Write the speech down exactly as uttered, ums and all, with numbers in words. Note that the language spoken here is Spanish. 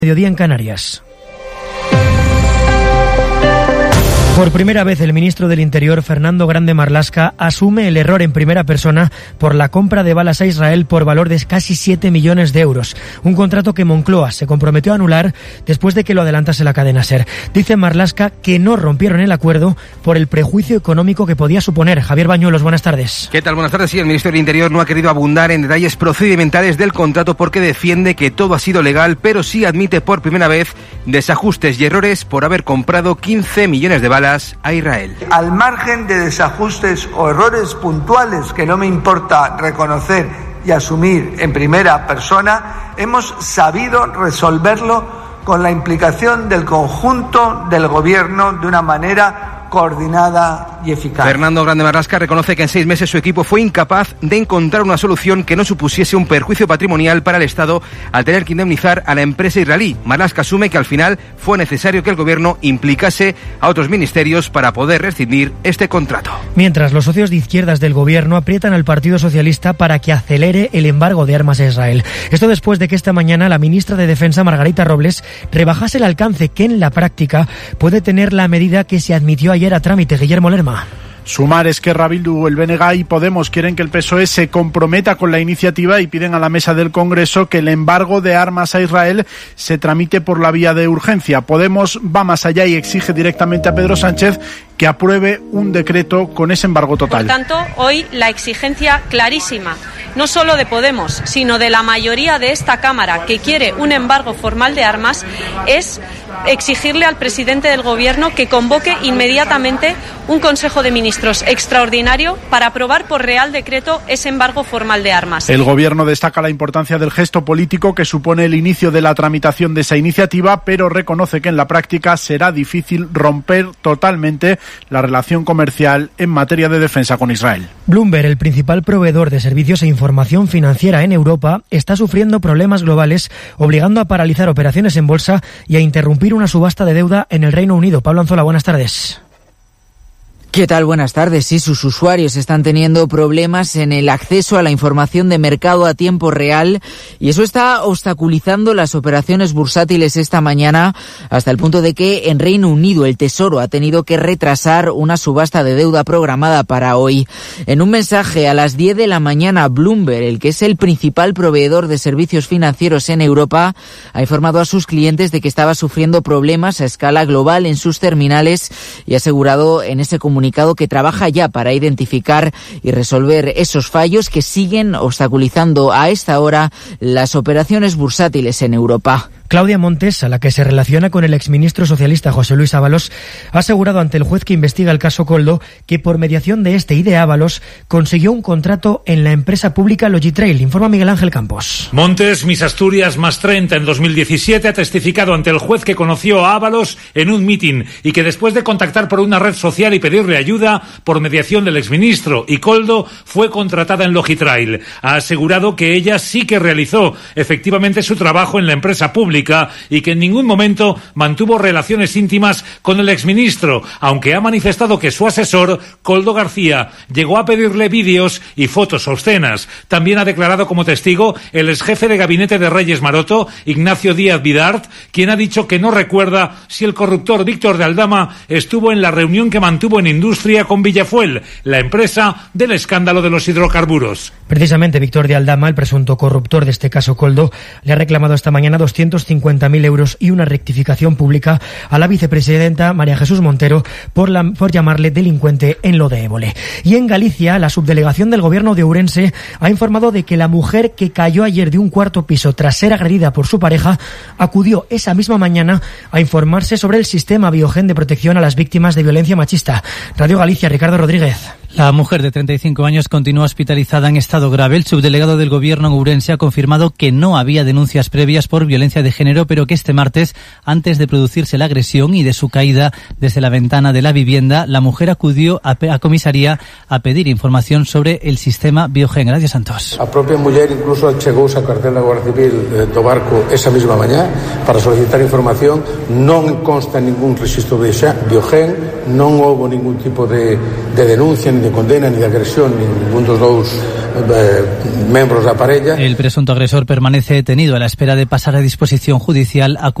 Mediodía en Canarias. Por primera vez el ministro del Interior, Fernando Grande Marlaska, asume el error en primera persona por la compra de balas a Israel por valor de casi siete millones de euros. Un contrato que Moncloa se comprometió a anular después de que lo adelantase la cadena SER. Dice Marlaska que no rompieron el acuerdo por el prejuicio económico que podía suponer. Javier Bañuelos, buenas tardes. ¿Qué tal? Buenas tardes. Sí, el ministro del Interior no ha querido abundar en detalles procedimentales del contrato porque defiende que todo ha sido legal, pero sí admite por primera vez desajustes y errores por haber comprado quince millones de balas a Israel. Al margen de desajustes o errores puntuales que no me importa reconocer y asumir en primera persona, hemos sabido resolverlo con la implicación del conjunto del Gobierno de una manera coordinada y eficaz. Fernando Grande Marlaska reconoce que en seis meses su equipo fue incapaz de encontrar una solución que no supusiese un perjuicio patrimonial para el Estado al tener que indemnizar a la empresa israelí. Marlaska asume que al final fue necesario que el Gobierno implicase a otros ministerios para poder rescindir este contrato. Mientras, los socios de izquierdas del Gobierno aprietan al Partido Socialista para que acelere el embargo de armas a Israel. Esto después de que esta mañana la ministra de Defensa, Margarita Robles, rebajase el alcance que en la práctica puede tener la medida que se admitió ayer a trámite. Guillermo Lerma. Sumar, Esquerra, Bildu, el B N G y Podemos quieren que el P S O E se comprometa con la iniciativa y piden a la mesa del Congreso que el embargo de armas a Israel se tramite por la vía de urgencia. Podemos va más allá y exige directamente a Pedro Sánchez que apruebe un decreto con ese embargo total. Por tanto, hoy la exigencia clarísima, no solo de Podemos, sino de la mayoría de esta Cámara que quiere un embargo formal de armas, es exigirle al presidente del Gobierno que convoque inmediatamente un Consejo de Ministros extraordinario para aprobar por Real Decreto ese embargo formal de armas. El Gobierno destaca la importancia del gesto político que supone el inicio de la tramitación de esa iniciativa, pero reconoce que en la práctica será difícil romper totalmente la relación comercial en materia de defensa con Israel. Bloomberg, el principal proveedor de servicios e información financiera en Europa, está sufriendo problemas globales, obligando a paralizar operaciones en bolsa y a interrumpir una subasta de deuda en el Reino Unido. Pablo Anzola, buenas tardes. ¿Qué tal? Buenas tardes. Sí, sus usuarios están teniendo problemas en el acceso a la información de mercado a tiempo real y eso está obstaculizando las operaciones bursátiles esta mañana hasta el punto de que en Reino Unido el Tesoro ha tenido que retrasar una subasta de deuda programada para hoy. En un mensaje a las diez de la mañana, Bloomberg, el que es el principal proveedor de servicios financieros en Europa, ha informado a sus clientes de que estaba sufriendo problemas a escala global en sus terminales y ha asegurado en ese comunicado que trabaja ya para identificar y resolver esos fallos que siguen obstaculizando a esta hora las operaciones bursátiles en Europa. Claudia Montes, a la que se relaciona con el exministro socialista José Luis Ábalos, ha asegurado ante el juez que investiga el caso Koldo que por mediación de este y de Ábalos consiguió un contrato en la empresa pública Logitrail. Informa Miguel Ángel Campos. Montes, Mis Asturias más treinta en dos mil diecisiete, ha testificado ante el juez que conoció a Ábalos en un mitin y que después de contactar por una red social y pedirle ayuda por mediación del exministro y Koldo, fue contratada en Logitrail. Ha asegurado que ella sí que realizó efectivamente su trabajo en la empresa pública y que en ningún momento mantuvo relaciones íntimas con el exministro, aunque ha manifestado que su asesor, Koldo García, llegó a pedirle vídeos y fotos obscenas. También ha declarado como testigo el exjefe de gabinete de Reyes Maroto, Ignacio Díaz Vidart, quien ha dicho que no recuerda si el corruptor Víctor de Aldama estuvo en la reunión que mantuvo en Industria con Villafuel, la empresa del escándalo de los hidrocarburos. Precisamente Víctor de Aldama, el presunto corruptor de este caso Koldo, le ha reclamado esta mañana doscientos cincuenta mil euros y una rectificación pública a la vicepresidenta María Jesús Montero por, la, por llamarle delincuente en lo de Évole. Y en Galicia, la subdelegación del gobierno de Ourense ha informado de que la mujer que cayó ayer de un cuarto piso tras ser agredida por su pareja acudió esa misma mañana a informarse sobre el sistema Biogen de protección a las víctimas de violencia machista. Radio Galicia, Ricardo Rodríguez. La mujer de treinta y cinco años continúa hospitalizada en estado grave. El subdelegado del gobierno en Ourense ha confirmado que no había denuncias previas por violencia de género, pero que este martes, antes de producirse la agresión y de su caída desde la ventana de la vivienda, la mujer acudió a, a comisaría a pedir información sobre el sistema Biogen. Gracias, Santos. A propia muller incluso chegouse a cartel da Guardia Civil eh, do barco esa mesma mañá para solicitar información. Non consta ningún registro de Biogen, non houve ningún tipo de, de denuncia ni de condena ni de agresión ni ningún dos dous eh, membros da parella. El presunto agresor permanece detenido a la espera de pasar a disposición judicial.